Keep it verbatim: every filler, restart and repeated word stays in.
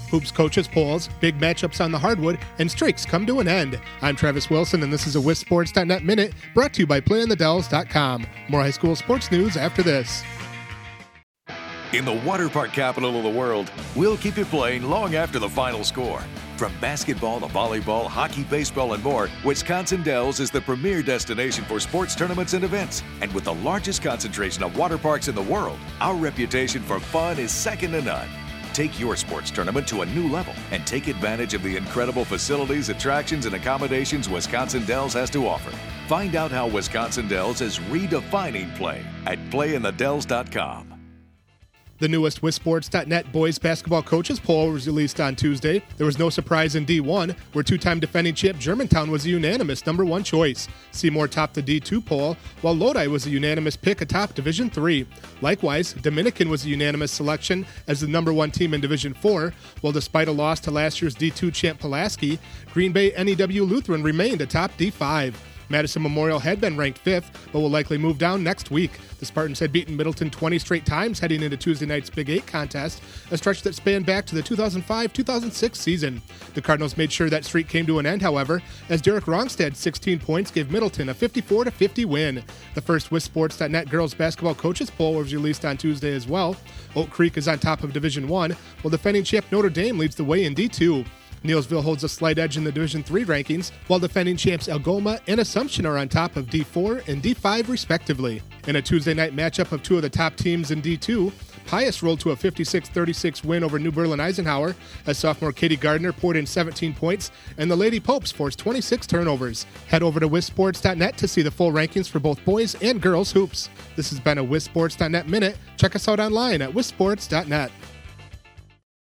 Hoops coaches polls, big matchups on the hardwood, and streaks come to an end. I'm Travis Wilson, and this is a W I S Sports dot net Minute brought to you by play in the dells dot com. More high school sports news after this. In the water park capital of the world, we'll keep you playing long after the final score. From basketball to volleyball, hockey, baseball, and more, Wisconsin Dells is the premier destination for sports tournaments and events. And with the largest concentration of water parks in the world, our reputation for fun is second to none. Take your sports tournament to a new level and take advantage of the incredible facilities, attractions, and accommodations Wisconsin Dells has to offer. Find out how Wisconsin Dells is redefining play at play in the dells dot com. The newest W I S Sports dot net boys basketball coaches poll was released on Tuesday. There was no surprise in D one, where two-time defending champ Germantown was a unanimous number one choice. Seymour topped the D two poll, while Lodi was a unanimous pick atop Division three. Likewise, Dominican was a unanimous selection as the number one team in Division four, while despite a loss to last year's D two champ Pulaski, Green Bay N E W Lutheran remained atop D five. Madison Memorial had been ranked fifth, but will likely move down next week. The Spartans had beaten Middleton twenty straight times heading into Tuesday night's Big Eight contest, a stretch that spanned back to the two thousand five two thousand six season. The Cardinals made sure that streak came to an end, however, as Derek Rongstad's sixteen points gave Middleton a fifty-four to fifty win. The first W I S Sports dot net girls basketball coaches poll was released on Tuesday as well. Oak Creek is on top of Division one, while defending champ Notre Dame leads the way in D two. Neillsville holds a slight edge in the Division three rankings, while defending champs Algoma and Assumption are on top of D four and D five respectively. In a Tuesday night matchup of two of the top teams in D two, Pius rolled to a fifty-six thirty-six win over New Berlin Eisenhower as sophomore Katie Gardner poured in seventeen points and the Lady Popes forced twenty-six turnovers. Head over to W I S Sports dot net to see the full rankings for both boys and girls hoops. This has been a W I S Sports dot net Minute. Check us out online at W I S Sports dot net.